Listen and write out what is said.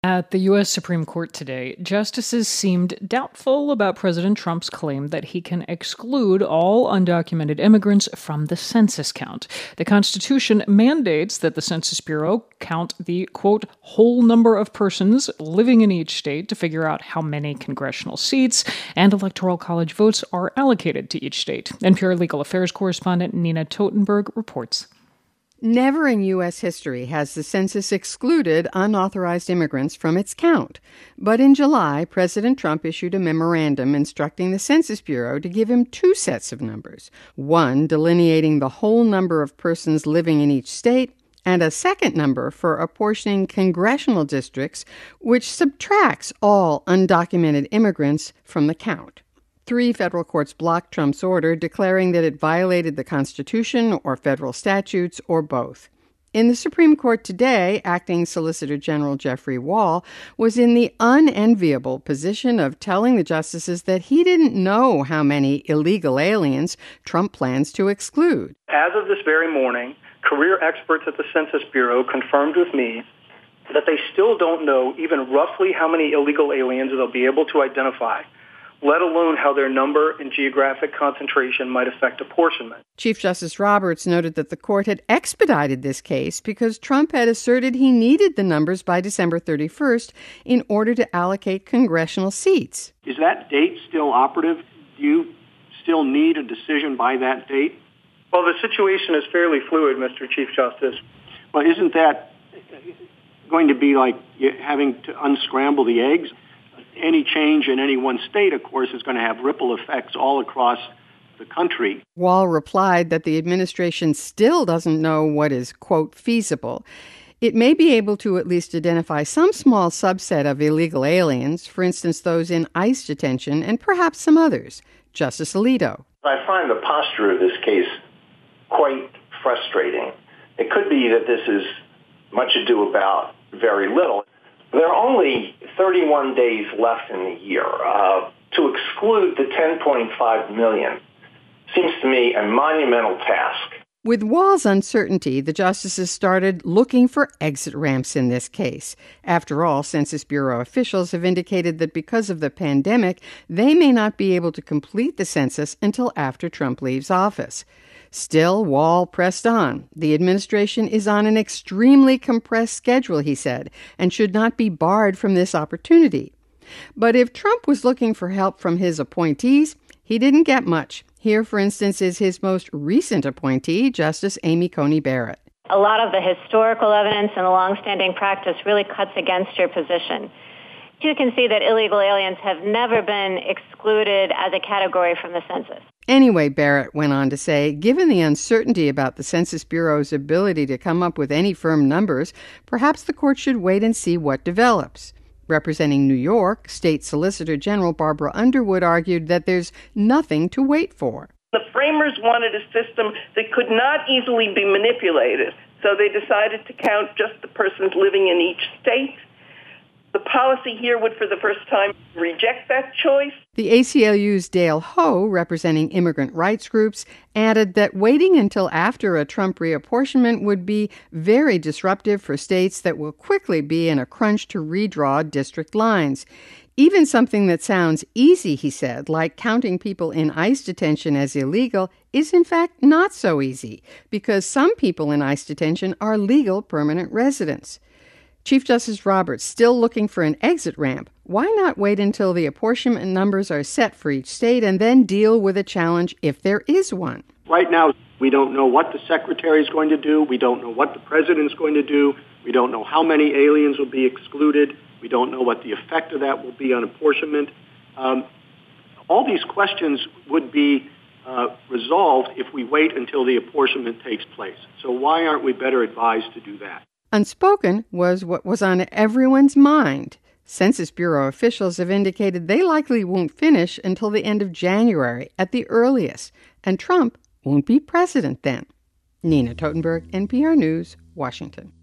At the U.S. Supreme Court today, justices seemed doubtful about President Trump's claim that he can exclude all undocumented immigrants from the census count. The Constitution mandates that the Census Bureau count the, quote, whole number of persons living in each state to figure out how many congressional seats and electoral college votes are allocated to each state. NPR Legal Affairs correspondent Nina Totenberg reports. Never in U.S. history has the census excluded unauthorized immigrants from its count. But in July, President Trump issued a memorandum instructing the Census Bureau to give him two sets of numbers, one delineating the whole number of persons living in each state, and a second number for apportioning congressional districts, which subtracts all undocumented immigrants from the count. 3 federal courts blocked Trump's order, declaring that it violated the Constitution or federal statutes or both. In the Supreme Court today, Acting Solicitor General Jeffrey Wall was in the unenviable position of telling the justices that he didn't know how many illegal aliens Trump plans to exclude. As of this very morning, career experts at the Census Bureau confirmed with me that they still don't know even roughly how many illegal aliens they'll be able to identify, let alone how their number and geographic concentration might affect apportionment. Chief Justice Roberts noted that the court had expedited this case because Trump had asserted he needed the numbers by December 31st in order to allocate congressional seats. Is that date still operative? Do you still need a decision by that date? Well, the situation is fairly fluid, Mr. Chief Justice. Well, isn't that going to be like having to unscramble the eggs? Any change in any one state, of course, is going to have ripple effects all across the country. Wall replied that the administration still doesn't know what is, quote, feasible. It may be able to at least identify some small subset of illegal aliens, for instance, those in ICE detention, and perhaps some others. Justice Alito. I find the posture of this case quite frustrating. It could be that this is much ado about very little. There are only 31 days left in the year. To exclude the 10.5 million seems to me a monumental task. With Wall's uncertainty, the justices started looking for exit ramps in this case. After all, Census Bureau officials have indicated that because of the pandemic, they may not be able to complete the census until after Trump leaves office. Still, Wall pressed on. The administration is on an extremely compressed schedule, he said, and should not be barred from this opportunity. But if Trump was looking for help from his appointees, he didn't get much. Here, for instance, is his most recent appointee, Justice Amy Coney Barrett. A lot of the historical evidence and the longstanding practice really cuts against your position. You can see that illegal aliens have never been excluded as a category from the census. Anyway, Barrett went on to say, given the uncertainty about the Census Bureau's ability to come up with any firm numbers, perhaps the court should wait and see what develops. Representing New York, State Solicitor General Barbara Underwood argued that there's nothing to wait for. The framers wanted a system that could not easily be manipulated, so they decided to count just the persons living in each state. The policy here would, for the first time, reject that choice. The ACLU's Dale Ho, representing immigrant rights groups, added that waiting until after a Trump reapportionment would be very disruptive for states that will quickly be in a crunch to redraw district lines. Even something that sounds easy, he said, like counting people in ICE detention as illegal, is in fact not so easy, because some people in ICE detention are legal permanent residents. Chief Justice Roberts, still looking for an exit ramp. Why not wait until the apportionment numbers are set for each state and then deal with a challenge if there is one? Right now, we don't know what the secretary is going to do. We don't know what the president is going to do. We don't know how many aliens will be excluded. We don't know what the effect of that will be on apportionment. All these questions would be resolved if we wait until the apportionment takes place. So why aren't we better advised to do that? Unspoken was what was on everyone's mind. Census Bureau officials have indicated they likely won't finish until the end of January at the earliest, and Trump won't be president then. Nina Totenberg, NPR News, Washington.